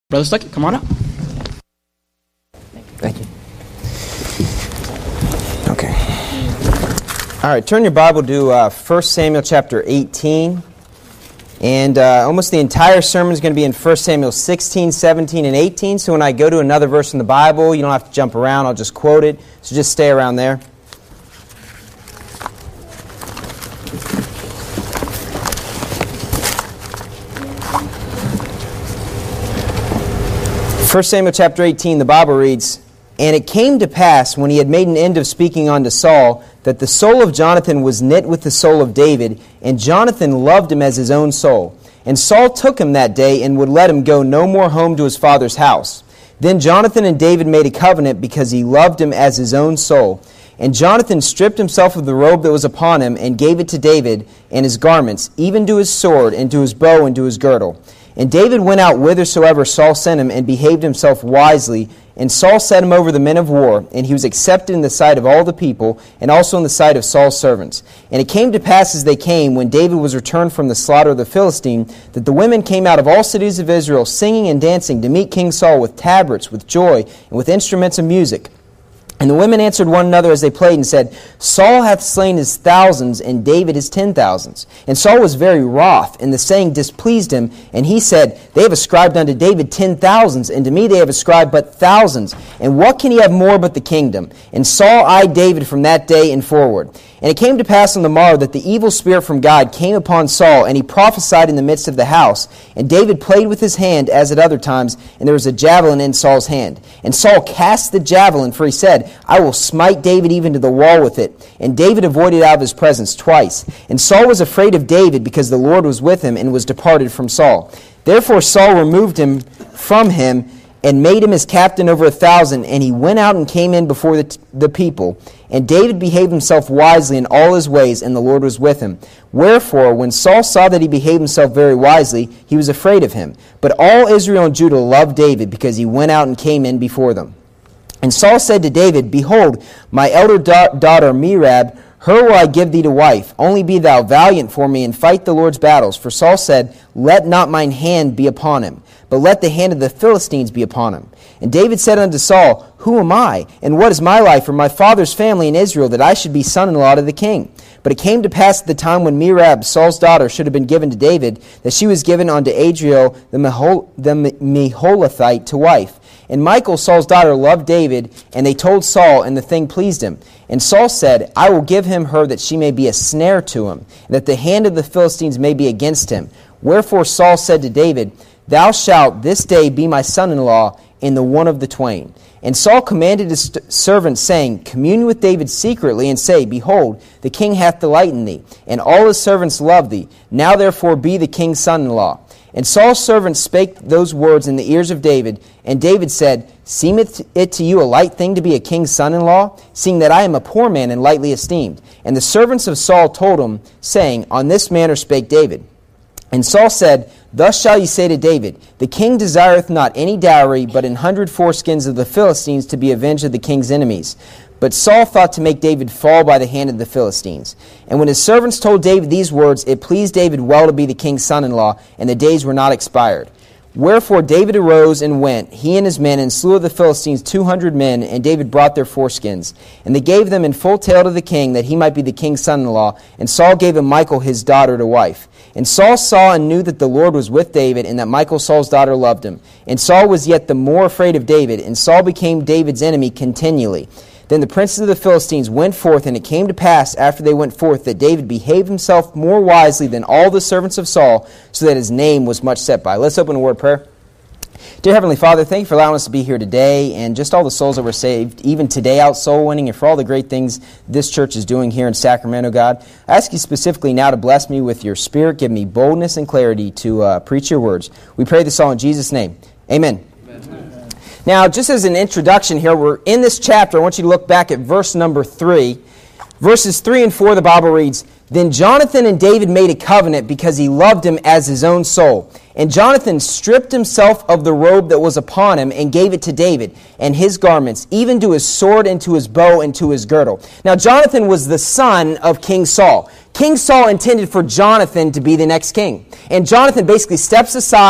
Brother Stuckey, come on up. Thank you. Okay. All right, turn your Bible to 1 Samuel chapter 18. And almost the entire sermon is going to be in 1 Samuel 16, 17, and 18. So when I go to another verse in the Bible, you don't have to jump around. I'll just quote it. So just stay around there. First Samuel chapter 18, the Bible reads, "And it came to pass, when he had made an end of speaking unto Saul, that the soul of Jonathan was knit with the soul of David, and Jonathan loved him as his own soul. And Saul took him that day, and would let him go no more home to his father's house. Then Jonathan and David made a covenant, because he loved him as his own soul. And Jonathan stripped himself of the robe that was upon him, and gave it to David, and his garments, even to his sword, and to his bow, and to his girdle. And David went out whithersoever Saul sent him, and behaved himself wisely. And Saul set him over the men of war, and he was accepted in the sight of all the people, and also in the sight of Saul's servants. And it came to pass as they came, when David was returned from the slaughter of the Philistine, that the women came out of all cities of Israel, singing and dancing, to meet King Saul with tabrets, with joy, and with instruments of music. And the women answered one another as they played, and said, Saul hath slain his thousands, and David his 10,000s. And Saul was very wroth, and the saying displeased him. And he said, They have ascribed unto David 10,000s, and to me they have ascribed but thousands. And what can he have more but the kingdom? And Saul eyed David from that day and forward. And it came to pass on the morrow that the evil spirit from God came upon Saul, and he prophesied in the midst of the house. And David played with his hand as at other times, and there was a javelin in Saul's hand. And Saul cast the javelin, for he said, I will smite David even to the wall with it. And David avoided out of his presence twice. And Saul was afraid of David, because the Lord was with him, and was departed from Saul. Therefore Saul removed him from him, and made him his captain over 1,000, and he went out and came in before the people. And David behaved himself wisely in all his ways, and the Lord was with him. Wherefore, when Saul saw that he behaved himself very wisely, he was afraid of him. But all Israel and Judah loved David, because he went out and came in before them. And Saul said to David, Behold, my elder daughter Merab, her will I give thee to wife. Only be thou valiant for me, and fight the Lord's battles. For Saul said, Let not mine hand be upon him, but let the hand of the Philistines be upon him. And David said unto Saul, Who am I, and what is my life, or my father's family in Israel, that I should be son-in-law to the king? But it came to pass at the time when Merab, Saul's daughter, should have been given to David, that she was given unto Adriel the Meholathite to wife. And Michal, Saul's daughter, loved David, and they told Saul, and the thing pleased him. And Saul said, I will give him her, that she may be a snare to him, and that the hand of the Philistines may be against him. Wherefore Saul said to David, Thou shalt this day be my son-in-law in the one of the twain. And Saul commanded his servants, saying, Commune with David secretly, and say, Behold, the king hath delight in thee, and all his servants love thee. Now therefore be the king's son-in-law. And Saul's servants spake those words in the ears of David. And David said, Seemeth it to you a light thing to be a king's son-in-law, seeing that I am a poor man and lightly esteemed? And the servants of Saul told him, saying, On this manner spake David. And Saul said, Thus shall ye say to David, The king desireth not any dowry, but 100 foreskins of the Philistines to be avenged of the king's enemies. But Saul thought to make David fall by the hand of the Philistines. And when his servants told David these words, it pleased David well to be the king's son-in-law, and the days were not expired. Wherefore David arose and went, he and his men, and slew of the Philistines 200 men, and David brought their foreskins. And they gave them in full tale to the king, that he might be the king's son-in-law. And Saul gave him Michal his daughter to wife. And Saul saw and knew that the Lord was with David, and that Michal Saul's daughter loved him. And Saul was yet the more afraid of David, and Saul became David's enemy continually. Then the princes of the Philistines went forth, and it came to pass after they went forth that David behaved himself more wisely than all the servants of Saul, so that his name was much set by. Let's open a word of prayer. Dear Heavenly Father, thank you for allowing us to be here today, and just all the souls that were saved, even today out soul winning, and for all the great things this church is doing here in Sacramento, God. I ask you specifically now to bless me with your Spirit, give me boldness and clarity to preach your words. We pray this all in Jesus' name. Amen. Now, just as an introduction here, we're in this chapter. I want you to look back at verse number 3. Verses 3 and 4, the Bible reads, Then Jonathan and David made a covenant, because he loved him as his own soul. And Jonathan stripped himself of the robe that was upon him, and gave it to David, and his garments, even to his sword, and to his bow, and to his girdle. Now Jonathan was the son of King Saul. King Saul intended for Jonathan to be the next king. And Jonathan basically steps aside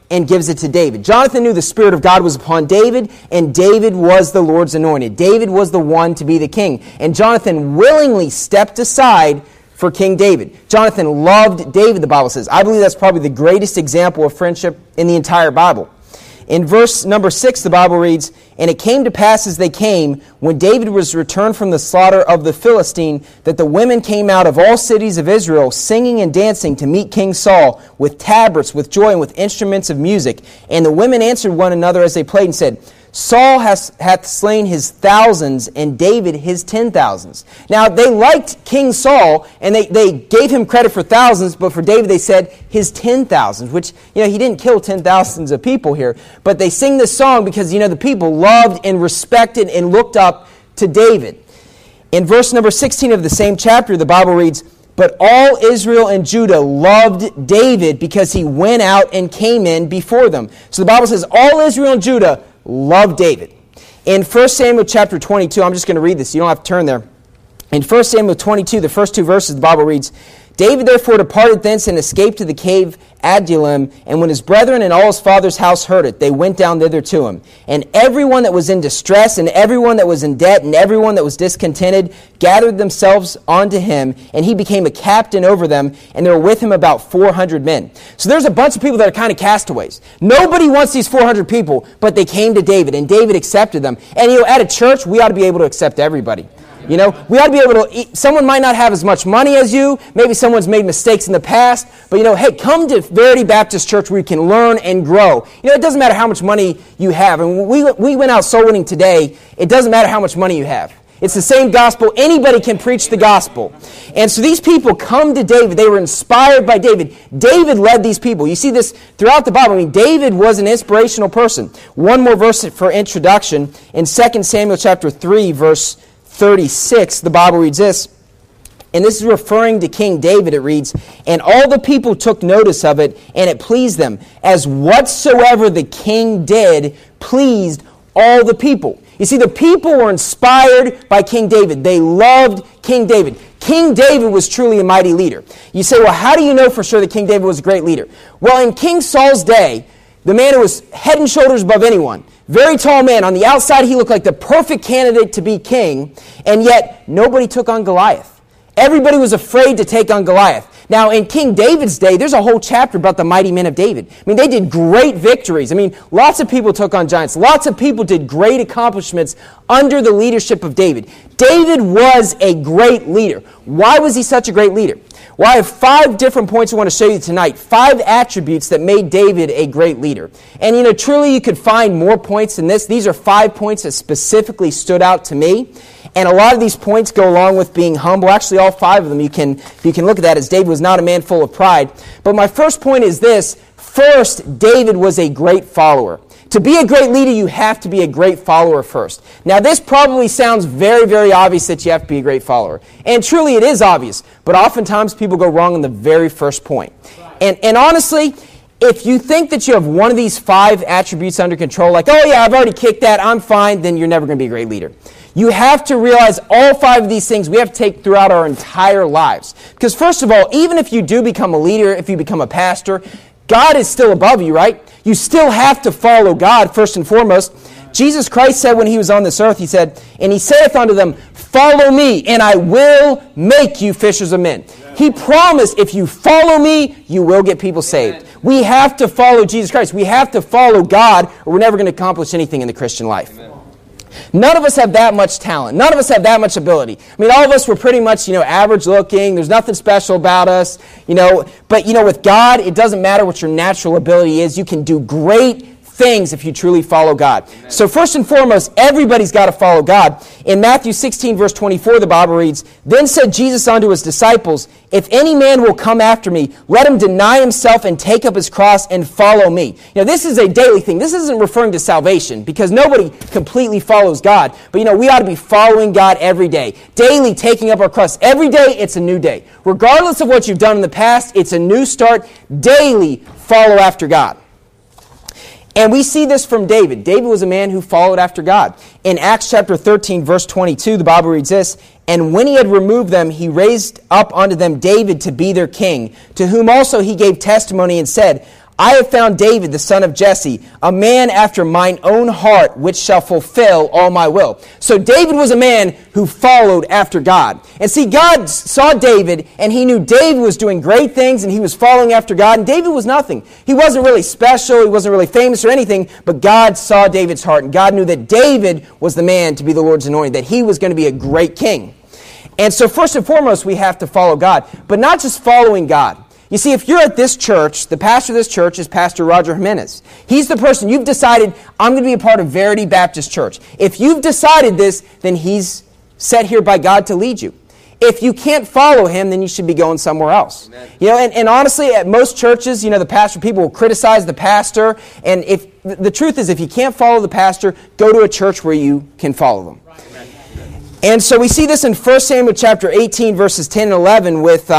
and gives it to David. Jonathan knew the Spirit of God was upon David, and David was the Lord's anointed. David was the one to be the king. And Jonathan willingly stepped aside for King David. Jonathan loved David, the Bible says. I believe that's probably the greatest example of friendship in the entire Bible. In verse number 6, the Bible reads, "And it came to pass as they came, when David was returned from the slaughter of the Philistine, that the women came out of all cities of Israel, singing and dancing to meet King Saul, with tabrets, with joy, and with instruments of music. And the women answered one another as they played and said, Saul hath slain his thousands, and David his 10,000s. Now, they liked King Saul, and they gave him credit for thousands, but for David they said his 10,000s, which, he didn't kill 10,000s of people here. But they sing this song because, the people loved and respected and looked up to David. In verse number 16 of the same chapter, the Bible reads, "But all Israel and Judah loved David because he went out and came in before them." So the Bible says all Israel and Judah loved David. In 1 Samuel chapter 22, I'm just going to read this. You don't have to turn there. In 1 Samuel 22, the first two verses, the Bible reads, "David therefore departed thence and escaped to the cave Adullam, and when his brethren and all his father's house heard it, they went down thither to him. And everyone that was in distress, and everyone that was in debt, and everyone that was discontented, gathered themselves unto him, and he became a captain over them, and there were with him about 400 men." So there's a bunch of people that are kind of castaways. Nobody wants these 400 people, but they came to David, and David accepted them. And at a church, we ought to be able to accept everybody. We ought to be able to, someone might not have as much money as you, maybe someone's made mistakes in the past, but hey, come to Verity Baptist Church where you can learn and grow. It doesn't matter how much money you have. And when we went out soul winning today, it doesn't matter how much money you have. It's the same gospel. Anybody can preach the gospel. And so these people come to David. They were inspired by David. David led these people. You see this throughout the Bible. David was an inspirational person. One more verse for introduction. In 2 Samuel chapter 3, verse 36, the Bible reads this, and this is referring to King David. It reads, "And all the people took notice of it, and it pleased them, as whatsoever the king did pleased all the people." You see, the people were inspired by King David. They loved King David. King David was truly a mighty leader. You say, well, how do you know for sure that King David was a great leader? Well, in King Saul's day, the man who was head and shoulders above anyone, very tall man. On the outside, he looked like the perfect candidate to be king, and yet nobody took on Goliath. Everybody was afraid to take on Goliath. Now, in King David's day, there's a whole chapter about the mighty men of David. They did great victories. Lots of people took on giants. Lots of people did great accomplishments under the leadership of David. David was a great leader. Why was he such a great leader? Well, I have 5 different points I want to show you tonight. 5 attributes that made David a great leader. And, truly you could find more points than this. These are 5 points that specifically stood out to me. And a lot of these points go along with being humble. Actually, all 5 of them, you can look at that as David was not a man full of pride. But my first point is this. First, David was a great follower. To be a great leader, you have to be a great follower first. Now, this probably sounds very, very obvious that you have to be a great follower. And truly, it is obvious. But oftentimes, people go wrong on the very first point. And honestly, if you think that you have one of these 5 attributes under control, like, oh yeah, I've already kicked that, I'm fine, then you're never going to be a great leader. You have to realize all 5 of these things we have to take throughout our entire lives. Because first of all, even if you do become a leader, if you become a pastor, God is still above you, right? You still have to follow God first and foremost. Jesus Christ said when he was on this earth, he said, "And he saith unto them, Follow me, and I will make you fishers of men." He promised, if you follow me, you will get people saved. We have to follow Jesus Christ. We have to follow God, or we're never going to accomplish anything in the Christian life. None of us have that much talent. None of us have that much ability. All of us were pretty much, average looking. There's nothing special about us, But, with God, it doesn't matter what your natural ability is. You can do great things if you truly follow God. Amen. So first and foremost, everybody's got to follow God. In Matthew 16, verse 24, the Bible reads, "Then said Jesus unto his disciples, If any man will come after me, let him deny himself and take up his cross and follow me." This is a daily thing. This isn't referring to salvation because nobody completely follows God. But, we ought to be following God every day. Daily taking up our cross. Every day, it's a new day. Regardless of what you've done in the past, it's a new start. Daily follow after God. And we see this from David. David was a man who followed after God. In Acts chapter 13, verse 22, the Bible reads this, "And when he had removed them, he raised up unto them David to be their king, to whom also he gave testimony and said, I have found David, the son of Jesse, a man after mine own heart, which shall fulfill all my will. So David was a man who followed after God. And see, God saw David, and he knew David was doing great things, and he was following after God, and David was nothing. He wasn't really special, he wasn't really famous or anything, but God saw David's heart, and God knew that David was the man to be the Lord's anointed, that he was going to be a great king. And so first and foremost, we have to follow God, but not just following God. You see, if you're at this church, the pastor of this church is Pastor Roger Jimenez. He's the person, you've decided, I'm going to be a part of Verity Baptist Church. If you've decided this, then he's set here by God to lead you. If you can't follow him, then you should be going somewhere else. Amen. You know, and honestly, at most churches, people will criticize the pastor. And if the truth is, if you can't follow the pastor, go to a church where you can follow them. Right. And so we see this in 1 Samuel chapter 18, verses 10 and 11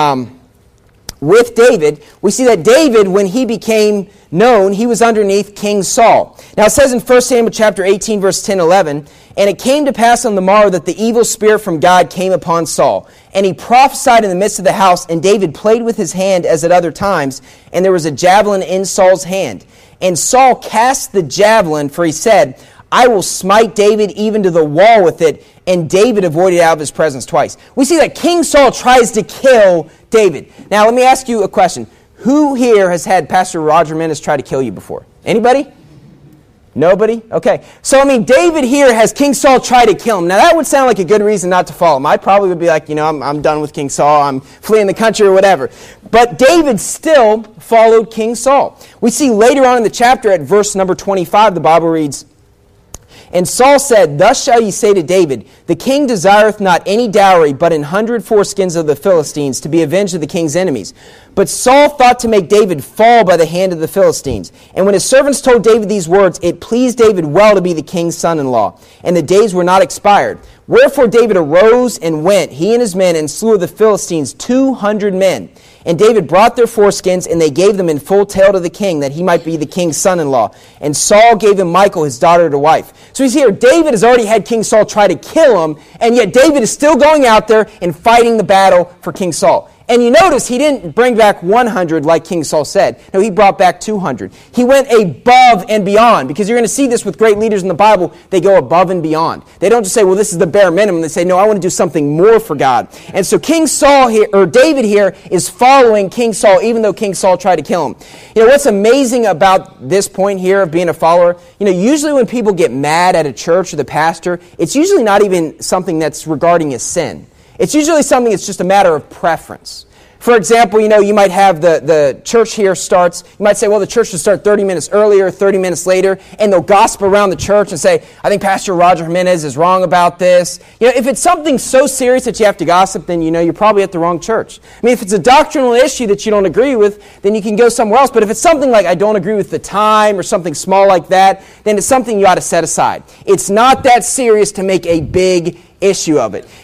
with David. We see that David, when he became known, he was underneath King Saul. Now it says in 1 Samuel chapter 18, verse 10 and 11, and it came to pass on the morrow that the evil spirit from God came upon Saul. And he prophesied in the midst of the house, and David played with his hand as at other times, and there was a javelin in Saul's hand. And Saul cast the javelin, for he said, I will smite David even to the wall with it, and David avoided out of his presence twice. We see that King Saul tries to kill David. Now, let me ask you a question. Who here has had Pastor Roger Jimenez try to kill you before? Anybody? Nobody? Okay. So, David here has King Saul try to kill him. Now, that would sound like a good reason not to follow him. I probably would be like, I'm done with King Saul. I'm fleeing the country or whatever. But David still followed King Saul. We see later on in the chapter at verse number 25, the Bible reads, and Saul said, Thus shall ye say to David, The king desireth not any dowry, but 100 foreskins of the Philistines, to be avenged of the king's enemies. But Saul thought to make David fall by the hand of the Philistines. And when his servants told David these words, it pleased David well to be the king's son-in-law. And the days were not expired. Wherefore David arose and went, he and his men, and slew of the Philistines 200 men. And David brought their foreskins, and they gave them in full tale to the king, that he might be the king's son-in-law. And Saul gave him Michal, his daughter, to wife. So he's here. David has already had King Saul try to kill him, and yet David is still going out there and fighting the battle for King Saul. And you notice he didn't bring back 100 like King Saul said. No, he brought back 200. He went above and beyond, because you're going to see this with great leaders in the Bible. They go above and beyond. They don't just say, well, this is the bare minimum. They say, no, I want to do something more for God. And so King Saul here, or David here, is following King Saul, even though King Saul tried to kill him. What's amazing about this point here of being a follower, usually when people get mad at a church or the pastor, it's usually not even something that's regarding a sin. It's usually something that's just a matter of preference. For example, you might have the church here starts, you might say, well, the church should start 30 minutes earlier, 30 minutes later, and they'll gossip around the church and say, I think Pastor Roger Jimenez is wrong about this. If it's something so serious that you have to gossip, then you're probably at the wrong church. If it's a doctrinal issue that you don't agree with, then you can go somewhere else. But if it's something like I don't agree with the time or something small like that, then it's something you ought to set aside. It's not that serious to make a big issue of it.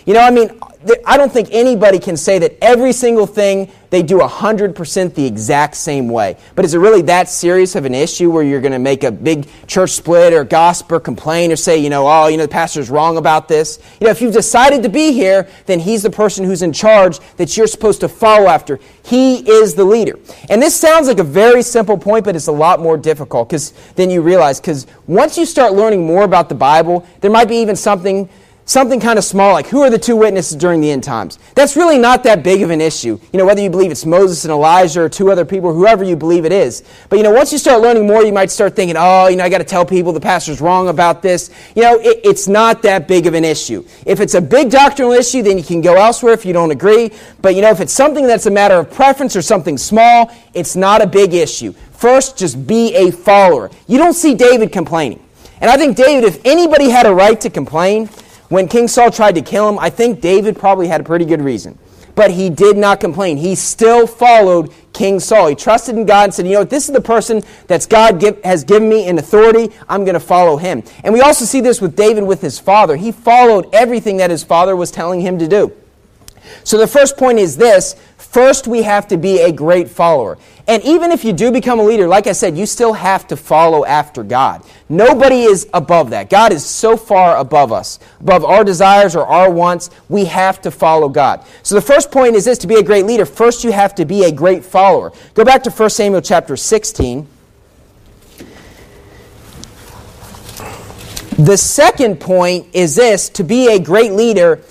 I don't think anybody can say that every single thing they do 100% the exact same way. But is it really that serious of an issue where you're going to make a big church split or gossip or complain or say, the pastor's wrong about this? If you've decided to be here, then he's the person who's in charge that you're supposed to follow after. He is the leader. And this sounds like a very simple point, but it's a lot more difficult than you realize. Because once you start learning more about the Bible, there might be even something kind of small, like who are the two witnesses during the end times? That's really not that big of an issue. Whether you believe it's Moses and Elijah or two other people, whoever you believe it is. But, once you start learning more, you might start thinking, I got to tell people the pastor's wrong about this. It's not that big of an issue. If it's a big doctrinal issue, then you can go elsewhere if you don't agree. But, if it's something that's a matter of preference or something small, it's not a big issue. First, just be a follower. You don't see David complaining. And I think David, if anybody had a right to complain, when King Saul tried to kill him, I think David probably had a pretty good reason. But he did not complain. He still followed King Saul. He trusted in God and said, this is the person that God has given me in authority. I'm going to follow him. And we also see this with David with his father. He followed everything that his father was telling him to do. So the first point is this: first, we have to be a great follower. And even if you do become a leader, like I said, you still have to follow after God. Nobody is above that. God is so far above us, above our desires or our wants. We have to follow God. So the first point is this: to be a great leader, first you have to be a great follower. Go back to 1 Samuel chapter 16. The second point is this: to be a great leader,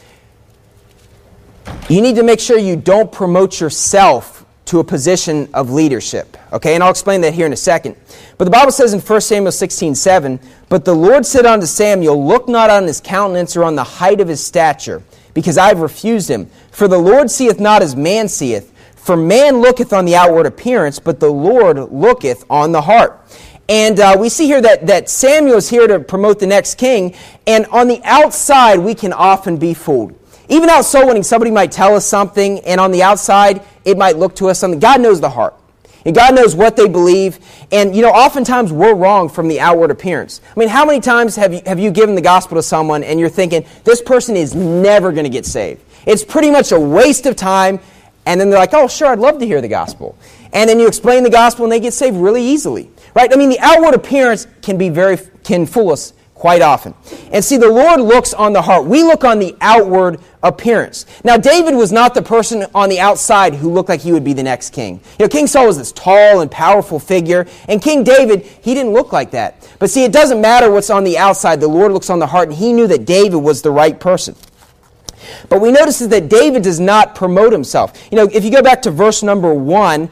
you need to make sure you don't promote yourself to a position of leadership. Okay, and I'll explain that here in a second. But the Bible says in 1 Samuel 16:7, "But the Lord said unto Samuel, Look not on his countenance or on the height of his stature, because I have refused him. For the Lord seeth not as man seeth. For man looketh on the outward appearance, but the Lord looketh on the heart." And we see here that Samuel is here to promote the next king, and on the outside we can often be fooled. Even out soul winning, somebody might tell us something, and on the outside, it might look to us something. God knows the heart. And God knows what they believe. And, oftentimes we're wrong from the outward appearance. I mean, how many times have you given the gospel to someone, and you're thinking, this person is never going to get saved? It's pretty much a waste of time. And then they're like, oh, sure, I'd love to hear the gospel. And then you explain the gospel, and they get saved really easily. Right? I mean, the outward appearance can fool us quite often. And see, the Lord looks on the heart. We look on the outward appearance. Now, David was not the person on the outside who looked like he would be the next king. King Saul was this tall and powerful figure, and King David, he didn't look like that. But see, it doesn't matter what's on the outside. The Lord looks on the heart, and he knew that David was the right person. But we notice that David does not promote himself. If you go back to verse number 1,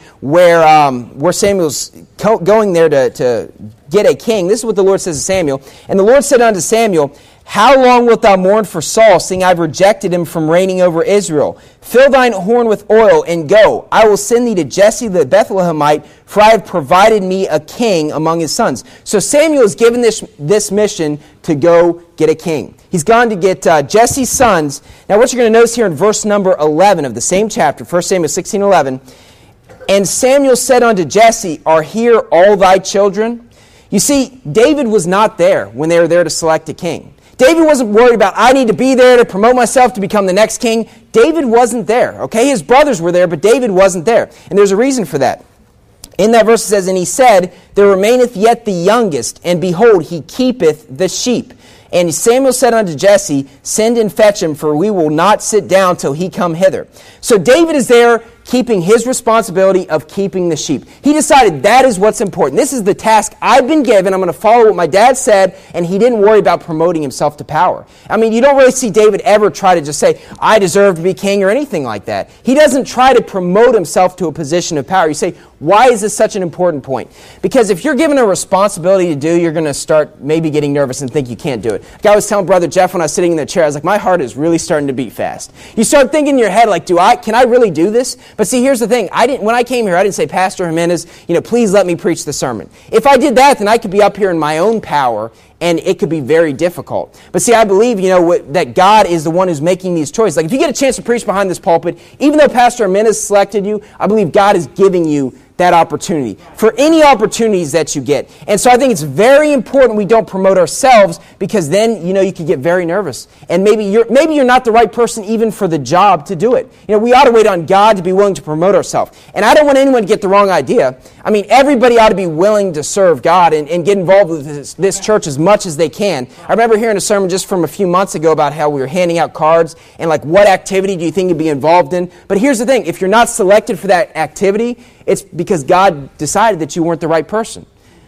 where Samuel's going there to get a king, this is what the Lord says to Samuel. "And the Lord said unto Samuel, How long wilt thou mourn for Saul, seeing I have rejected him from reigning over Israel? Fill thine horn with oil, and go. I will send thee to Jesse the Bethlehemite, for I have provided me a king among his sons." So Samuel is given this mission to go get a king. He's gone to get Jesse's sons. Now what you're going to notice here in verse number 11 of the same chapter, 1 Samuel 16:11, "And Samuel said unto Jesse, Are here all thy children?" You see, David was not there when they were there to select a king. David wasn't worried about, I need to be there to promote myself to become the next king. David wasn't there, okay? His brothers were there, but David wasn't there. And there's a reason for that. In that verse it says, "And he said, There remaineth yet the youngest, and behold, he keepeth the sheep. And Samuel said unto Jesse, Send and fetch him, for we will not sit down till he come hither." So David is there keeping his responsibility of keeping the sheep. He decided that is what's important. This is the task I've been given. I'm going to follow what my dad said, and he didn't worry about promoting himself to power. I mean, you don't really see David ever try to just say, I deserve to be king or anything like that. He doesn't try to promote himself to a position of power. You say, why is this such an important point? Because if you're given a responsibility to do, you're going to start maybe getting nervous and think you can't do it. Like I was telling Brother Jeff when I was sitting in the chair, I was like, my heart is really starting to beat fast. You start thinking in your head, like, can I really do this? But see, here's the thing. When I came here, I didn't say, Pastor Jimenez, please let me preach the sermon. If I did that, then I could be up here in my own power, and it could be very difficult. But see, I believe, that God is the one who's making these choices. Like, if you get a chance to preach behind this pulpit, even though Pastor Jimenez selected you, I believe God is giving you that opportunity for any opportunities that you get. And so I think it's very important we don't promote ourselves, because then, you could get very nervous. And maybe you're not the right person even for the job to do it. We ought to wait on God to be willing to promote ourselves. And I don't want anyone to get the wrong idea. I mean, everybody ought to be willing to serve God and get involved with this church as much as they can. I remember hearing a sermon just from a few months ago about how we were handing out cards and like, what activity do you think you'd be involved in? But here's the thing. If you're not selected for that activity, it's because God decided that you weren't the right person.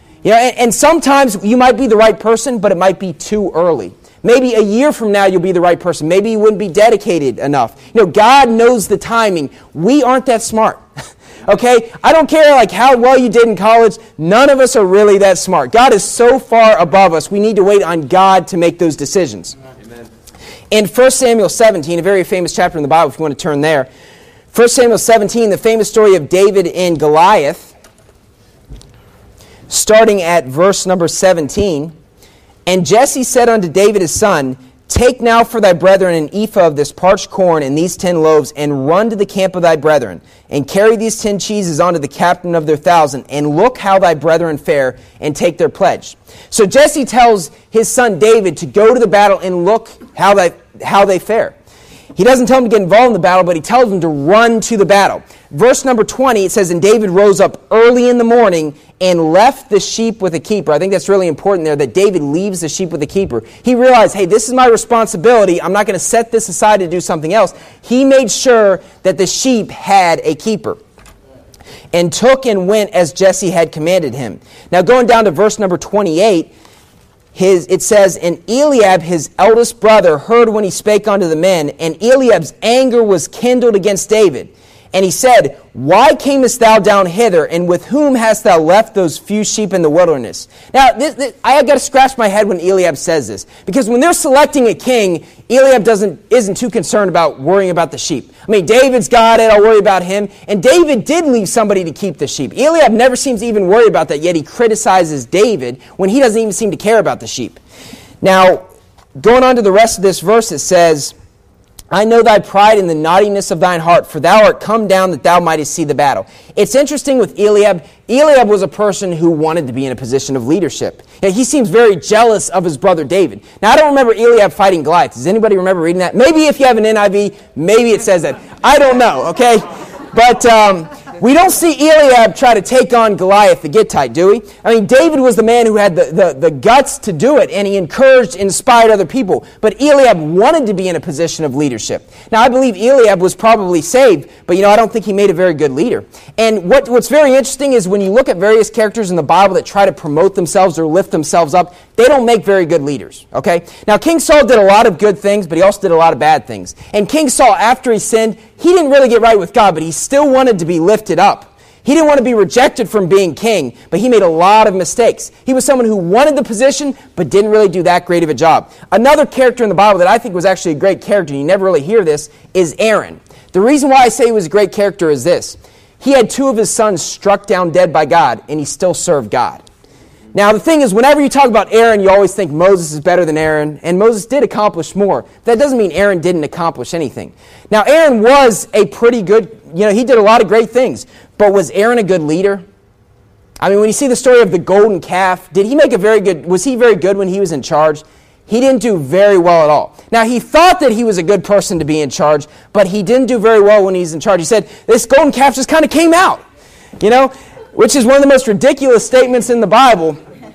And sometimes you might be the right person, but it might be too early. Maybe a year from now you'll be the right person. Maybe you wouldn't be dedicated enough. God knows the timing. We aren't that smart. Okay? I don't care how well you did in college. None of us are really that smart. God is so far above us. We need to wait on God to make those decisions. Amen. In 1 Samuel 17, a very famous chapter in the Bible, if you want to turn there, 1 Samuel 17, the famous story of David and Goliath, starting at verse number 17. "And Jesse said unto David his son, Take now for thy brethren an ephah of this parched corn and these 10 loaves, and run to the camp of thy brethren, and carry these 10 cheeses unto the captain of their 1,000, and look how thy brethren fare, and take their pledge." So Jesse tells his son David to go to the battle and look how they fare. He doesn't tell him to get involved in the battle, but he tells him to run to the battle. Verse number 20, it says, and David rose up early in the morning and left the sheep with a keeper. I think that's really important there, that David leaves the sheep with a keeper. He realized, hey, this is my responsibility. I'm not going to set this aside to do something else. He made sure that the sheep had a keeper, and took and went as Jesse had commanded him. Now going down to verse number 28, it says, and Eliab, his eldest brother, heard when he spake unto the men, and Eliab's anger was kindled against David. And he said, why camest thou down hither, and with whom hast thou left those few sheep in the wilderness? Now, I have got to scratch my head when Eliab says this, because when they're selecting a king, Eliab isn't too concerned about worrying about the sheep. I mean, David's got it, I'll worry about him. And David did leave somebody to keep the sheep. Eliab never seems to even worry about that, yet he criticizes David when he doesn't even seem to care about the sheep. Now, going on to the rest of this verse, it says, I know thy pride and the naughtiness of thine heart, for thou art come down that thou mightest see the battle. It's interesting with Eliab. Eliab was a person who wanted to be in a position of leadership. He seems very jealous of his brother David. Now, I don't remember Eliab fighting Goliath. Does anybody remember reading that? Maybe if you have an NIV, maybe it says that. I don't know, okay? But we don't see Eliab try to take on Goliath the Gittite, do we? I mean, David was the man who had the guts to do it, and he encouraged and inspired other people. But Eliab wanted to be in a position of leadership. Now, I believe Eliab was probably saved, but I don't think he made a very good leader. And what's very interesting is when you look at various characters in the Bible that try to promote themselves or lift themselves up, they don't make very good leaders, okay? Now, King Saul did a lot of good things, but he also did a lot of bad things. And King Saul, after he sinned, he didn't really get right with God, but he still wanted to be lifted up. He didn't want to be rejected from being king, but he made a lot of mistakes. He was someone who wanted the position, but didn't really do that great of a job. Another character in the Bible that I think was actually a great character, and you never really hear this, is Aaron. The reason why I say he was a great character is this. He had 2 of his sons struck down dead by God, and he still served God. Now, the thing is, whenever you talk about Aaron, you always think Moses is better than Aaron, and Moses did accomplish more. That doesn't mean Aaron didn't accomplish anything. Now, Aaron was a pretty good, he did a lot of great things, but was Aaron a good leader? I mean, when you see the story of the golden calf, was he very good when he was in charge? He didn't do very well at all. Now, he thought that he was a good person to be in charge, but he didn't do very well when he was in charge. He said, this golden calf just kind of came out, which is one of the most ridiculous statements in the Bible.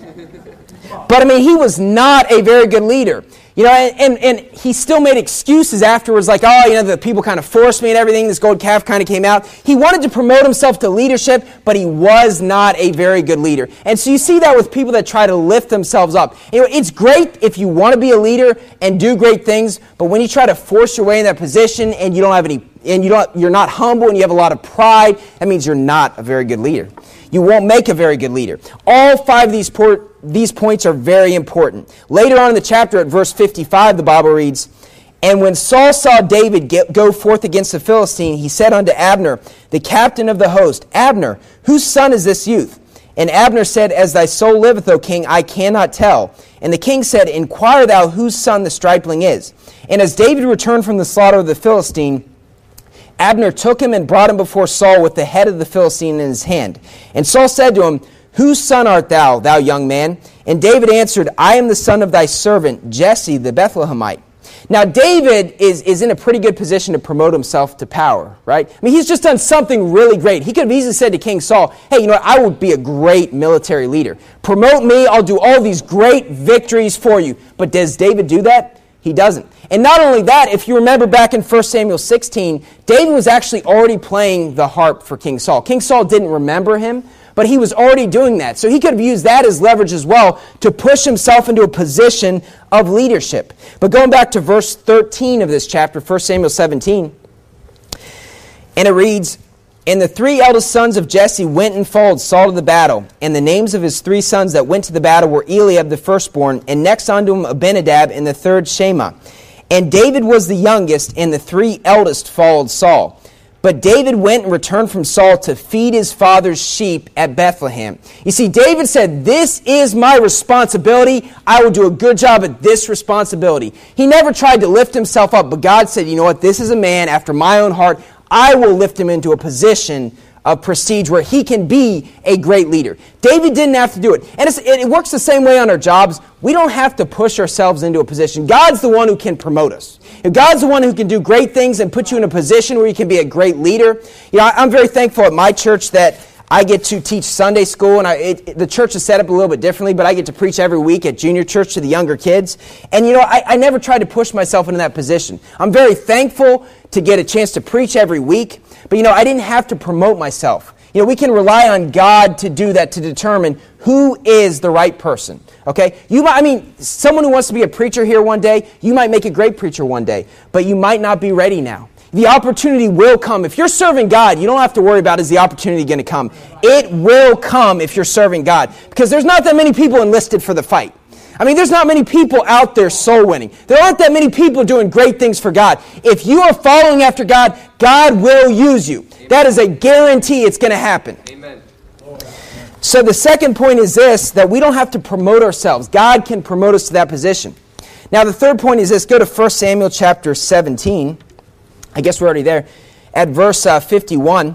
But, he was not a very good leader. And he still made excuses afterwards, like, the people kind of forced me and everything. This gold calf kind of came out. He wanted to promote himself to leadership, but he was not a very good leader. And so you see that with people that try to lift themselves up. It's great if you want to be a leader and do great things, but when you try to force your way in that position and you don't have any, you're not humble and you have a lot of pride, that means you're not a very good leader. You won't make a very good leader. All 5 of these points are very important. Later on in the chapter at verse 55, the Bible reads, and when Saul saw David go forth against the Philistine, he said unto Abner, the captain of the host, Abner, whose son is this youth? And Abner said, as thy soul liveth, O king, I cannot tell. And the king said, inquire thou whose son the stripling is. And as David returned from the slaughter of the Philistine, Abner took him and brought him before Saul with the head of the Philistine in his hand. And Saul said to him, whose son art thou, thou young man? And David answered, I am the son of thy servant, Jesse the Bethlehemite. Now, David is in a pretty good position to promote himself to power, right? He's just done something really great. He could have easily said to King Saul, hey, I would be a great military leader. Promote me, I'll do all these great victories for you. But does David do that? He doesn't. And not only that, if you remember back in 1 Samuel 16, David was actually already playing the harp for King Saul. King Saul didn't remember him, but he was already doing that. So he could have used that as leverage as well to push himself into a position of leadership. But going back to verse 13 of this chapter, 1 Samuel 17, and it reads, and the 3 eldest sons of Jesse went and followed Saul to the battle. And the names of his 3 sons that went to the battle were Eliab the firstborn, and next unto him Abinadab, and the third Shema. And David was the youngest, and the 3 eldest followed Saul. But David went and returned from Saul to feed his father's sheep at Bethlehem. You see, David said, this is my responsibility. I will do a good job at this responsibility. He never tried to lift himself up, but God said, you know what, this is a man after my own heart. I will lift him into a position of prestige where he can be a great leader. David didn't have to do it. And it works the same way on our jobs. We don't have to push ourselves into a position. God's the one who can promote us. If God's the one who can do great things and put you in a position where you can be a great leader. I'm very thankful at my church that I get to teach Sunday school, and the church is set up a little bit differently, but I get to preach every week at junior church to the younger kids. And I never tried to push myself into that position. I'm very thankful to get a chance to preach every week, but I didn't have to promote myself. We can rely on God to do that, to determine who is the right person. Okay? Someone who wants to be a preacher here one day, you might make a great preacher one day, but you might not be ready now. The opportunity will come. If you're serving God, you don't have to worry about, is the opportunity going to come? It will come if you're serving God. Because there's not that many people enlisted for the fight. There's not many people out there soul winning. There aren't that many people doing great things for God. If you are following after God, God will use you. Amen. That is a guarantee it's going to happen. Amen. So the second point is this, that we don't have to promote ourselves. God can promote us to that position. Now the third point is this. Go to 1 Samuel chapter 17. I guess we're already there. At verse 51,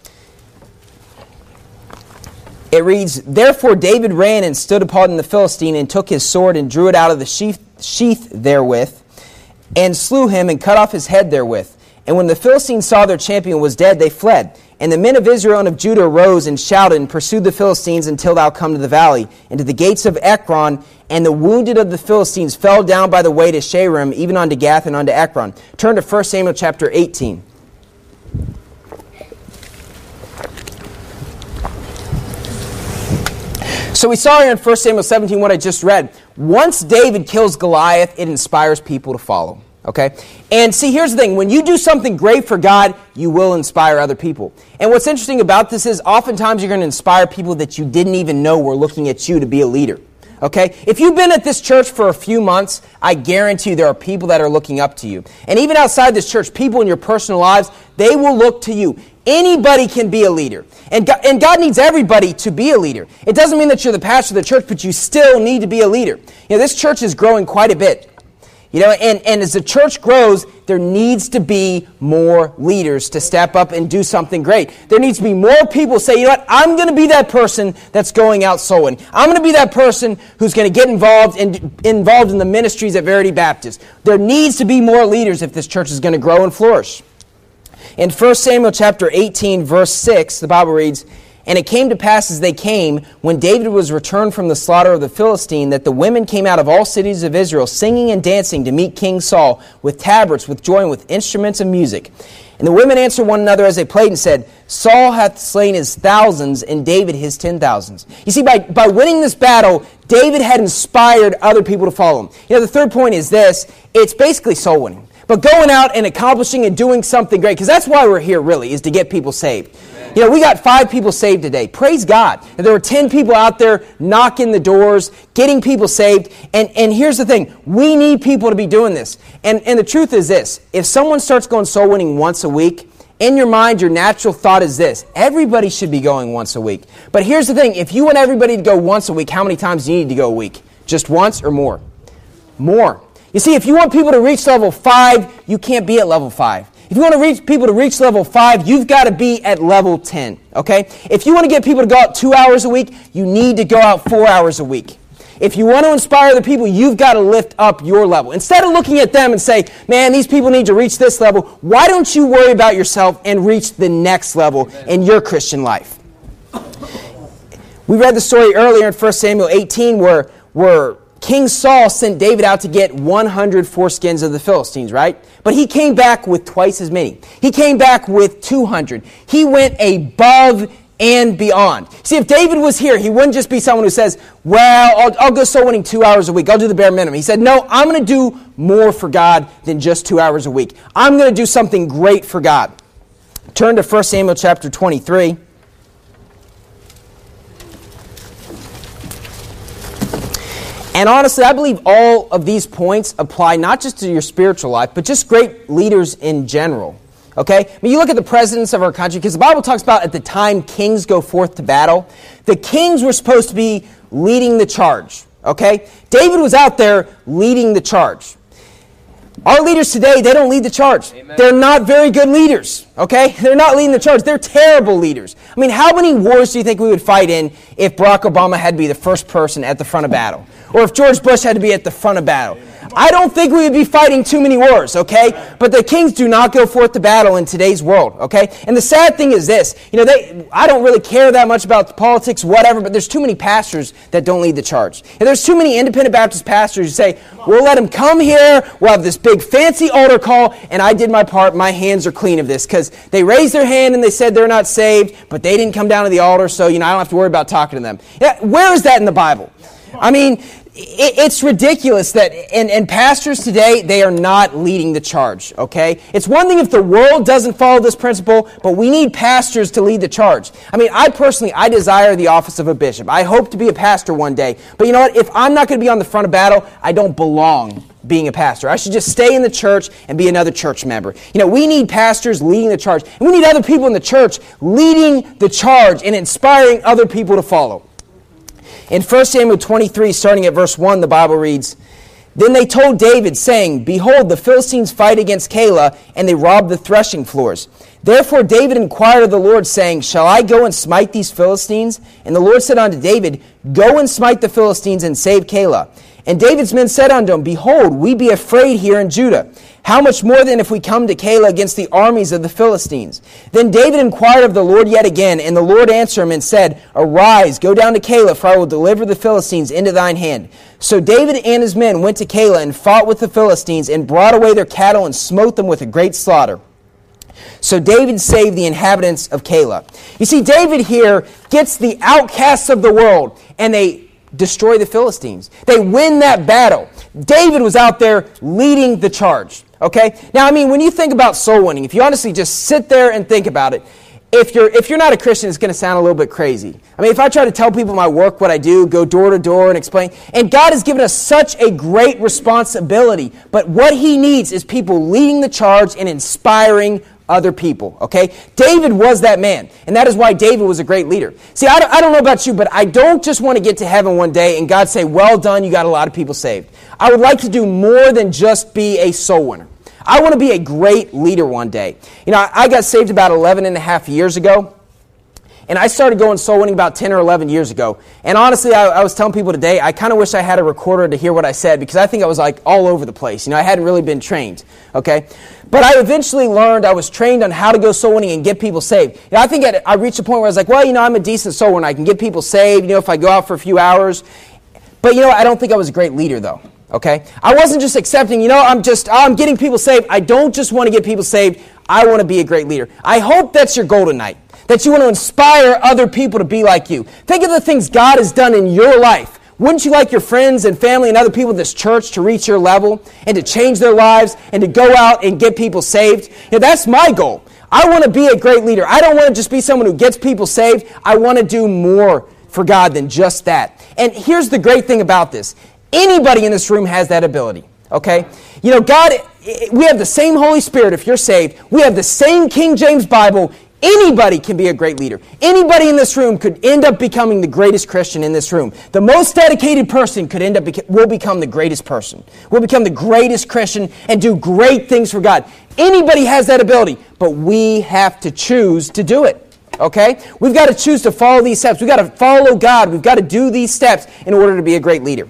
it reads, "Therefore David ran and stood upon the Philistine, and took his sword, and drew it out of the sheath therewith, and slew him, and cut off his head therewith. And when the Philistines saw their champion was dead, they fled. And the men of Israel and of Judah arose and shouted, and pursued the Philistines until thou come to the valley, and to the gates of Ekron. And the wounded of the Philistines fell down by the way to Shaaraim, even unto Gath and unto Ekron." Turn to 1 Samuel chapter 18. So we saw here in 1 Samuel 17 what I just read. Once David kills Goliath, it inspires people to follow. Okay? And see, here's the thing. When you do something great for God, you will inspire other people. And what's interesting about this is oftentimes you're going to inspire people that you didn't even know were looking at you to be a leader. Okay? If you've been at this church for a few months, I guarantee you there are people that are looking up to you. And even outside this church, people in your personal lives, they will look to you. Anybody can be a leader. And God needs everybody to be a leader. It doesn't mean that you're the pastor of the church, but you still need to be a leader. This church is growing quite a bit. And as the church grows, there needs to be more leaders to step up and do something great. There needs to be more people say, I'm going to be that person that's going out soul winning. I'm going to be that person who's going to get involved in the ministries at Verity Baptist. There needs to be more leaders if this church is going to grow and flourish. In 1 Samuel chapter 18, verse 6, the Bible reads, "And it came to pass as they came, when David was returned from the slaughter of the Philistine, that the women came out of all cities of Israel, singing and dancing to meet King Saul, with tabrets, with joy, and with instruments of music. And the women answered one another as they played, and said, Saul hath slain his thousands, and David his 10,000s. You see, by winning this battle, David had inspired other people to follow him. The third point is this. It's basically soul winning. But going out and accomplishing and doing something great, because that's why we're here really, is to get people saved. We got 5 people saved today. Praise God. And there were 10 people out there knocking the doors, getting people saved. And here's the thing. We need people to be doing this. And the truth is this. If someone starts going soul winning once a week, in your mind, your natural thought is this. Everybody should be going once a week. But here's the thing. If you want everybody to go once a week, how many times do you need to go a week? Just once or more? More. You see, if you want people to reach level 5, you can't be at level 5. If you want to reach people to reach level 5, you've got to be at level 10, okay? If you want to get people to go out 2 hours a week, you need to go out 4 hours a week. If you want to inspire the people, you've got to lift up your level. Instead of looking at them and say, man, these people need to reach this level, why don't you worry about yourself and reach the next level in your Christian life? We read the story earlier in 1 Samuel 18 where King Saul sent David out to get 100 foreskins of the Philistines, right? But he came back with twice as many. He came back with 200. He went above and beyond. See, if David was here, he wouldn't just be someone who says, well, I'll go soul winning 2 hours a week. I'll do the bare minimum. He said, no, I'm going to do more for God than just 2 hours a week. I'm going to do something great for God. Turn to 1 Samuel chapter 23. And honestly, I believe all of these points apply not just to your spiritual life, but just great leaders in general. Okay? You look at the presidents of our country, because the Bible talks about at the time kings go forth to battle. The kings were supposed to be leading the charge. Okay? David was out there leading the charge. Our leaders today, they don't lead the charge. Amen. They're not very good leaders, okay? They're not leading the charge. They're terrible leaders. I mean, how many wars do you think we would fight in if Barack Obama had to be the first person at the front of battle? Or if George Bush had to be at the front of battle? I don't think we would be fighting too many wars, okay? But the kings do not go forth to battle in today's world, okay? And the sad thing is this, I don't really care that much about politics, whatever, but there's too many pastors that don't lead the charge. And there's too many independent Baptist pastors who say, we'll let them come here, we'll have this big fancy altar call, and I did my part, my hands are clean of this, because they raised their hand and they said they're not saved, but they didn't come down to the altar, so, I don't have to worry about talking to them. Yeah, where is that in the Bible? I mean, it's ridiculous that, and pastors today, they are not leading the charge, okay? It's one thing if the world doesn't follow this principle, but we need pastors to lead the charge. I mean, I desire the office of a bishop. I hope to be a pastor one day. But you know what? If I'm not going to be on the front of battle, I don't belong being a pastor. I should just stay in the church and be another church member. We need pastors leading the charge. And we need other people in the church leading the charge and inspiring other people to follow. In 1 Samuel 23, starting at verse 1, the Bible reads, Then they told David, saying, Behold, the Philistines fight against Keilah, and they rob the threshing floors. Therefore David inquired of the Lord, saying, Shall I go and smite these Philistines? And the Lord said unto David, Go and smite the Philistines, and save Keilah. And David's men said unto him, Behold, we be afraid here in Judah. How much more then if we come to Keilah against the armies of the Philistines? Then David inquired of the Lord yet again, and the Lord answered him and said, Arise, go down to Keilah, for I will deliver the Philistines into thine hand. So David and his men went to Keilah and fought with the Philistines, and brought away their cattle and smote them with a great slaughter. So David saved the inhabitants of Keilah. You see, David here gets the outcasts of the world, and they destroy the Philistines. They win that battle. David was out there leading the charge. Okay? Now, I mean, when you think about soul winning, if you honestly just sit there and think about it, if you're not a Christian, it's going to sound a little bit crazy. I mean, if I try to tell people my work, what I do, go door to door and explain, and God has given us such a great responsibility, but what He needs is people leading the charge and inspiring other people, okay? David was that man, and that is why David was a great leader. See, I don't know about you, but I don't just want to get to heaven one day and God say, well done, you got a lot of people saved. I would like to do more than just be a soul winner. I want to be a great leader one day. I got saved about 11 and a half years ago, and I started going soul winning about 10 or 11 years ago. And honestly, I was telling people today, I kind of wish I had a recorder to hear what I said, because I think I was like all over the place. I hadn't really been trained, okay? But I eventually learned, I was trained on how to go soul winning and get people saved. I think I reached a point where I was like, well, I'm a decent soul winner. I can get people saved, if I go out for a few hours. But, I don't think I was a great leader, though. Okay? I wasn't just accepting, I'm getting people saved. I don't just want to get people saved. I want to be a great leader. I hope that's your goal tonight, that you want to inspire other people to be like you. Think of the things God has done in your life. Wouldn't you like your friends and family and other people in this church to reach your level and to change their lives and to go out and get people saved? That's my goal. I want to be a great leader. I don't want to just be someone who gets people saved. I want to do more for God than just that. And here's the great thing about this. Anybody in this room has that ability, okay? God, we have the same Holy Spirit if you're saved. We have the same King James Bible. Anybody can be a great leader. Anybody in this room could end up becoming the greatest Christian in this room. The most dedicated person will become the greatest person. Will become the greatest Christian and do great things for God. Anybody has that ability, but we have to choose to do it. Okay? We've got to choose to follow these steps. We've got to follow God. We've got to do these steps in order to be a great leader.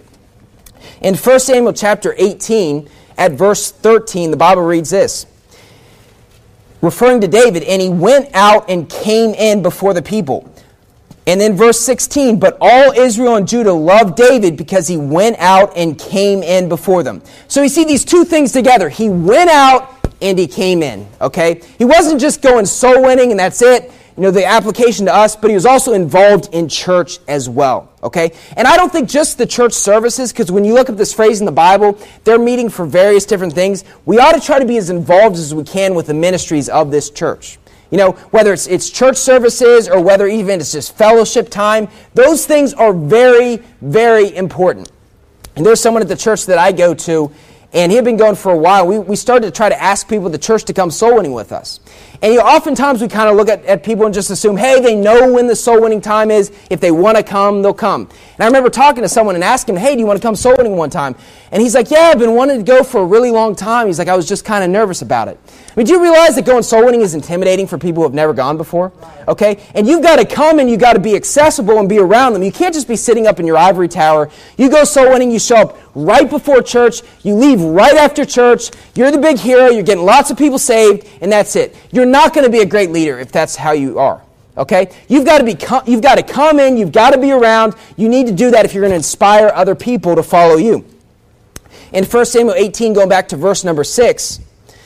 In 1 Samuel chapter 18, at verse 13, the Bible reads this, referring to David, and he went out and came in before the people. And then verse 16, but all Israel and Judah loved David because he went out and came in before them. So you see these two things together. He went out and he came in, okay? He wasn't just going soul winning and that's it. The application to us, but he was also involved in church as well, okay? And I don't think just the church services, because when you look up this phrase in the Bible, they're meeting for various different things. We ought to try to be as involved as we can with the ministries of this church. Whether it's church services or whether even it's just fellowship time, those things are very, very important. And there's someone at the church that I go to, and he had been going for a while. We started to try to ask people at the church to come soul winning with us. And oftentimes we kind of look at people and just assume, hey, they know when the soul winning time is. If they want to come, they'll come. And I remember talking to someone and asking him, hey, do you want to come soul winning one time? And he's like, yeah, I've been wanting to go for a really long time. He's like, I was just kind of nervous about it. I mean, do you realize that going soul winning is intimidating for people who have never gone before? Okay? And you've got to come and you've got to be accessible and be around them. You can't just be sitting up in your ivory tower. You go soul winning, you show up right before church, you leave right after church, you're the big hero, you're getting lots of people saved, and that's it. You're not going to be a great leader if that's how you are. Okay? You've got to come in, you've got to be around. You need to do that if you're going to inspire other people to follow you. In 1 Samuel 18, going back to verse number 6,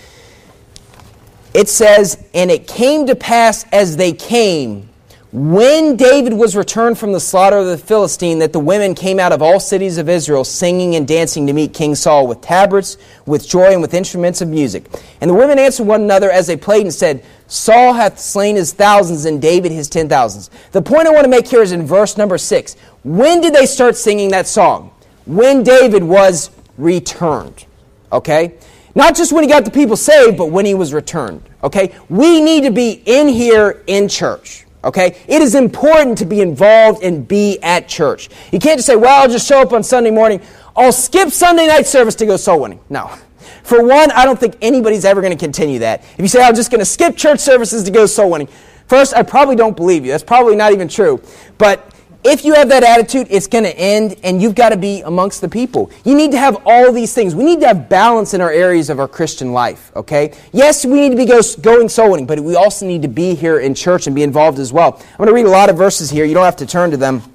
it says, and it came to pass as they came, when David was returned from the slaughter of the Philistine, that the women came out of all cities of Israel, singing and dancing to meet King Saul with tabrets, with joy, and with instruments of music. And the women answered one another as they played and said, Saul hath slain his thousands, and David his 10,000s. The point I want to make here is in verse number 6. When did they start singing that song? When David was returned. Okay? Not just when he got the people saved, but when he was returned. Okay? We need to be in here in church. Okay? It is important to be involved and be at church. You can't just say, well, I'll just show up on Sunday morning. I'll skip Sunday night service to go soul winning. No. For one, I don't think anybody's ever going to continue that. If you say, I'm just going to skip church services to go soul winning. First, I probably don't believe you. That's probably not even true. But if you have that attitude, it's going to end, and you've got to be amongst the people. You need to have all these things. We need to have balance in our areas of our Christian life, okay? Yes, we need to be going soul winning, but we also need to be here in church and be involved as well. I'm going to read a lot of verses here. You don't have to turn to them.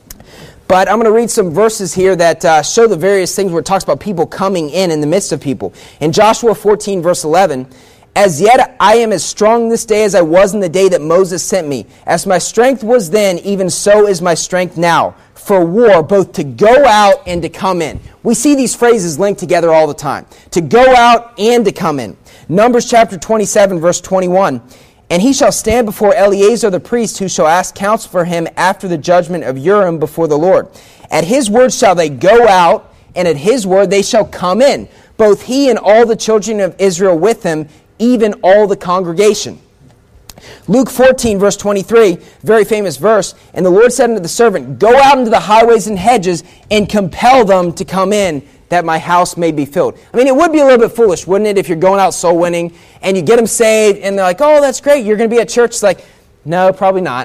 But I'm going to read some verses here that show the various things where it talks about people coming in the midst of people. In Joshua 14, verse 11, as yet I am as strong this day as I was in the day that Moses sent me. As my strength was then, even so is my strength now, for war, both to go out and to come in. We see these phrases linked together all the time. To go out and to come in. Numbers chapter 27, verse 21. And he shall stand before Eleazar the priest, who shall ask counsel for him after the judgment of Urim before the Lord. At his word shall they go out, and at his word they shall come in, both he and all the children of Israel with him, even all the congregation. Luke 14, verse 23, very famous verse, and the Lord said unto the servant, go out into the highways and hedges, and compel them to come in, that my house may be filled. I mean, it would be a little bit foolish, wouldn't it, if you're going out soul winning, and you get them saved, and they're like, oh, that's great, you're going to be at church. It's like, no, probably not.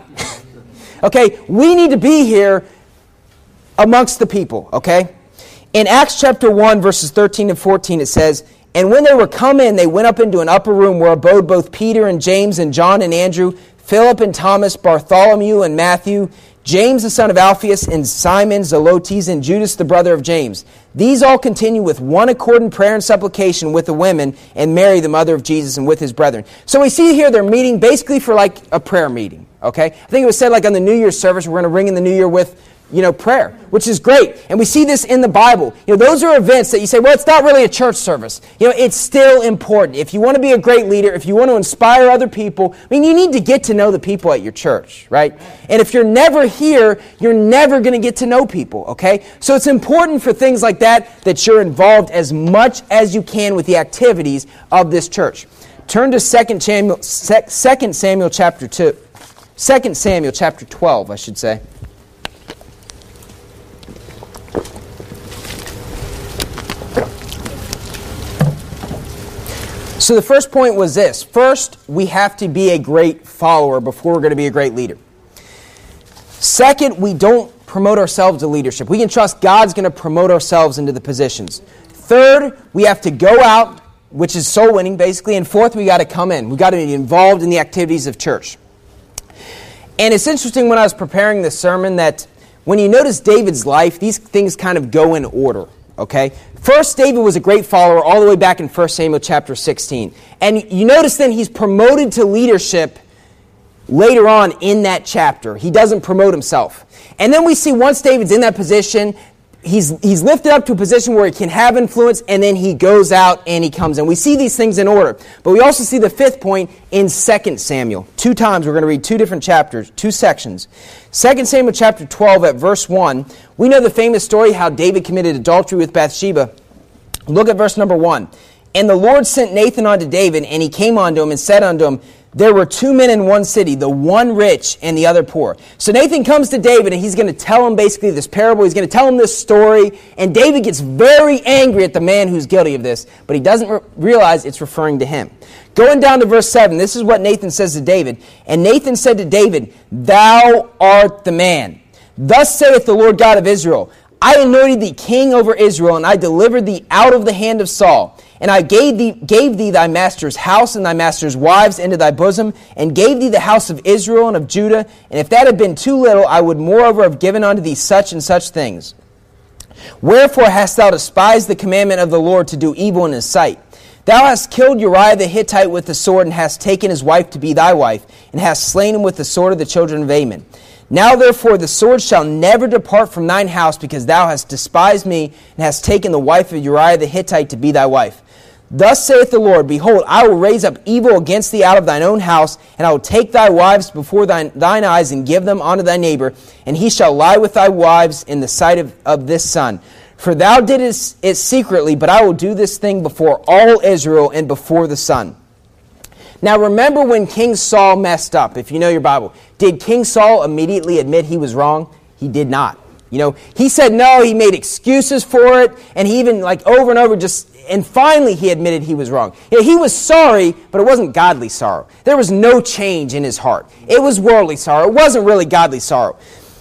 Okay, we need to be here amongst the people, okay? In Acts chapter 1, verses 13 and 14, it says, and when they were come in, they went up into an upper room where abode both Peter and James and John and Andrew, Philip and Thomas, Bartholomew and Matthew, James the son of Alphaeus, and Simon Zelotes, and Judas the brother of James. These all continue with one accord in prayer and supplication with the women, and Mary the mother of Jesus, and with his brethren. So we see here they're meeting basically for like a prayer meeting. Okay? I think it was said like on the New Year's service, we're going to ring in the New Year with prayer, which is great. And we see this in the Bible. Those are events that you say, well, it's not really a church service. It's still important. If you want to be a great leader, if you want to inspire other people, you need to get to know the people at your church, right? And if you're never here, you're never going to get to know people, okay? So it's important for things like that you're involved as much as you can with the activities of this church. Turn to 2 Samuel chapter 2. 2 Samuel chapter 12, I should say. So the first point was this. First, we have to be a great follower before we're going to be a great leader. Second, we don't promote ourselves to leadership. We can trust God's going to promote ourselves into the positions. Third, we have to go out, which is soul winning basically. And fourth, we got to come in. We got to be involved in the activities of church. And it's interesting when I was preparing this sermon that when you notice David's life, these things kind of go in order. Okay? First, David was a great follower all the way back in 1 Samuel chapter 16. And you notice then he's promoted to leadership later on in that chapter. He doesn't promote himself. And then we see once David's in that position, he's lifted up to a position where he can have influence, and then he goes out and he comes in. We see these things in order. But we also see the fifth point in 2 Samuel. 2 times we're going to read 2 different chapters, 2 sections. 2 Samuel chapter 12 at verse 1, we know the famous story how David committed adultery with Bathsheba. Look at verse number 1. And the Lord sent Nathan unto David, and he came unto him and said unto him, there were 2 men in one city, the one rich and the other poor. So Nathan comes to David, and he's going to tell him basically this parable. He's going to tell him this story, and David gets very angry at the man who's guilty of this, but he doesn't realize it's referring to him. Going down to verse 7, this is what Nathan says to David. And Nathan said to David, thou art the man. Thus saith the Lord God of Israel, I anointed thee king over Israel, and I delivered thee out of the hand of Saul. And I gave thee thy master's house and thy master's wives into thy bosom, and gave thee the house of Israel and of Judah. And if that had been too little, I would moreover have given unto thee such and such things. Wherefore hast thou despised the commandment of the Lord to do evil in his sight? Thou hast killed Uriah the Hittite with the sword, and hast taken his wife to be thy wife, and hast slain him with the sword of the children of Ammon. Now therefore the sword shall never depart from thine house, because thou hast despised me, and hast taken the wife of Uriah the Hittite to be thy wife. Thus saith the Lord, behold, I will raise up evil against thee out of thine own house, and I will take thy wives before thine eyes, and give them unto thy neighbor, and he shall lie with thy wives in the sight of this sun. For thou didst it secretly, but I will do this thing before all Israel and before the sun. Now remember when King Saul messed up, if you know your Bible. Did King Saul immediately admit he was wrong? He did not. He said no, he made excuses for it, and he even over and over and finally he admitted he was wrong. He was sorry, but it wasn't godly sorrow. There was no change in his heart. It was worldly sorrow. It wasn't really godly sorrow.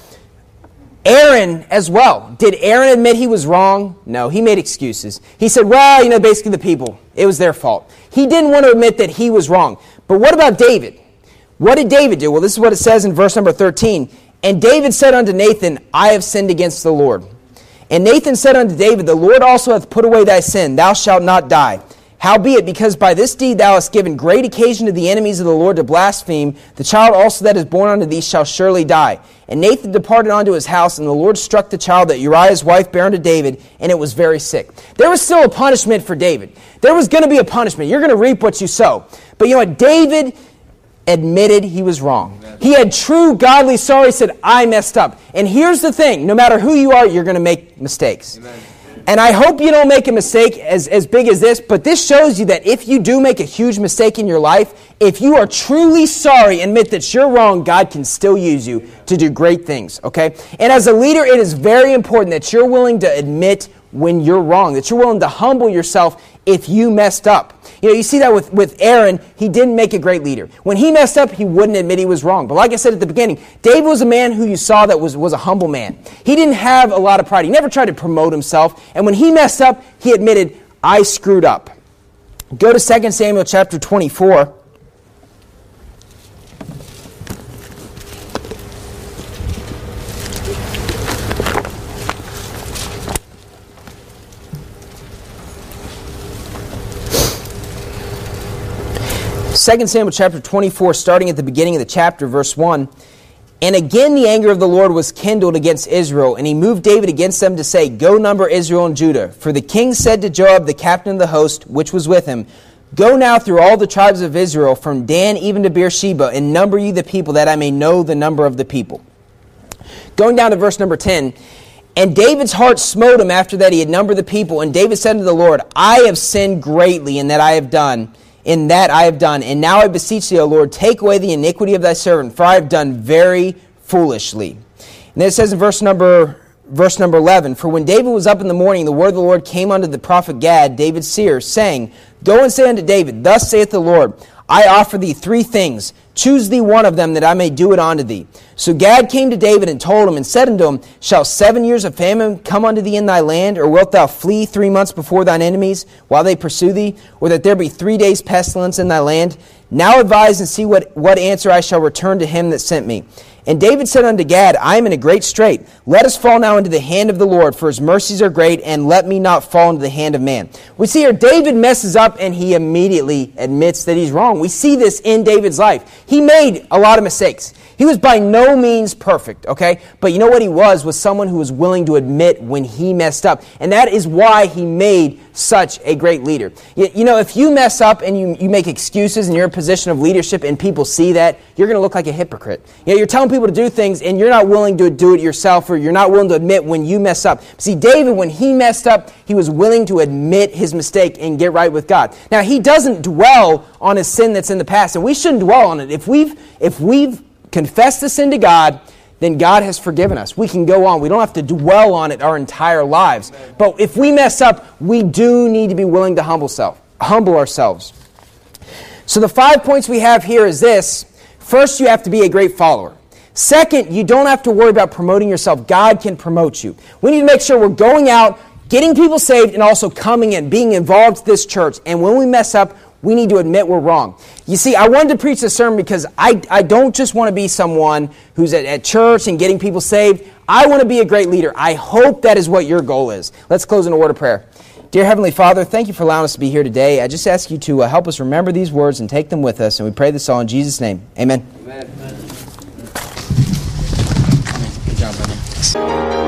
Aaron as well. Did Aaron admit he was wrong? No, he made excuses. He said, well, basically the people. It was their fault. He didn't want to admit that he was wrong. But what about David? What did David do? Well, this is what it says in verse number 13. And David said unto Nathan, I have sinned against the Lord. And Nathan said unto David, the Lord also hath put away thy sin. Thou shalt not die. Howbeit, because by this deed thou hast given great occasion to the enemies of the Lord to blaspheme, the child also that is born unto thee shall surely die. And Nathan departed unto his house, and the Lord struck the child that Uriah's wife bare unto David, and it was very sick. There was still a punishment for David. There was going to be a punishment. You're going to reap what you sow. But you know what? David admitted he was wrong. He had true godly sorrow. He said, I messed up. And here's the thing. No matter who you are, you're going to make mistakes. Amen. And I hope you don't make a mistake as big as this, but this shows you that if you do make a huge mistake in your life, if you are truly sorry, admit that you're wrong, God can still use you to do great things, okay? And as a leader, it is very important that you're willing to admit when you're wrong, that you're willing to humble yourself if you messed up. You see that with Aaron, he didn't make a great leader. When he messed up, he wouldn't admit he was wrong. But like I said at the beginning, David was a man who you saw that was a humble man. He didn't have a lot of pride. He never tried to promote himself. And when he messed up, he admitted, I screwed up. Go to 2 Samuel chapter 24. 2 Samuel chapter 24, starting at the beginning of the chapter, verse 1. And again the anger of the Lord was kindled against Israel, and he moved David against them to say, Go number Israel and Judah. For the king said to Joab, the captain of the host, which was with him, Go now through all the tribes of Israel, from Dan even to Beersheba, and number ye the people, that I may know the number of the people. Going down to verse number 10, And David's heart smote him after that he had numbered the people. And David said unto the Lord, I have sinned greatly in that I have done. And now I beseech thee, O Lord, take away the iniquity of thy servant, for I have done very foolishly. And then it says in verse number 11, For when David was up in the morning, the word of the Lord came unto the prophet Gad, David's seer, saying, Go and say unto David, Thus saith the Lord, I offer thee 3 things. Choose thee one of them, that I may do it unto thee. So Gad came to David and told him, and said unto him, Shall 7 years of famine come unto thee in thy land? Or wilt thou flee 3 months before thine enemies, while they pursue thee? Or that there be 3 days pestilence in thy land? Now advise and see what answer I shall return to him that sent me. And David said unto Gad, I am in a great strait. Let us fall now into the hand of the Lord, for his mercies are great, and let me not fall into the hand of man. We see here David messes up, and he immediately admits that he's wrong. We see this in David's life. He made a lot of mistakes. He was by no means perfect, okay? But you know what he was someone who was willing to admit when he messed up. And that is why he made such a great leader. You know, if you mess up and you make excuses and you're in a position of leadership and people see that, you're going to look like a hypocrite. You know, you're telling people to do things and you're not willing to do it yourself, or you're not willing to admit when you mess up. See, David, when he messed up, he was willing to admit his mistake and get right with God. Now, he doesn't dwell on his sin that's in the past, and we shouldn't dwell on it. If we've confessed the sin to God, then God has forgiven us. We can go on. We don't have to dwell on it our entire lives. But if we mess up, we do need to be willing to humble ourselves. So the 5 points we have here is this. First, you have to be a great follower. Second, you don't have to worry about promoting yourself. God can promote you. We need to make sure we're going out, getting people saved, and also coming in, being involved with this church. And when we mess up, we need to admit we're wrong. You see, I wanted to preach this sermon because I don't just want to be someone who's at church and getting people saved. I want to be a great leader. I hope that is what your goal is. Let's close in a word of prayer. Dear Heavenly Father, thank you for allowing us to be here today. I just ask you to help us remember these words and take them with us. And we pray this all in Jesus' name. Amen. Amen. Good job, buddy.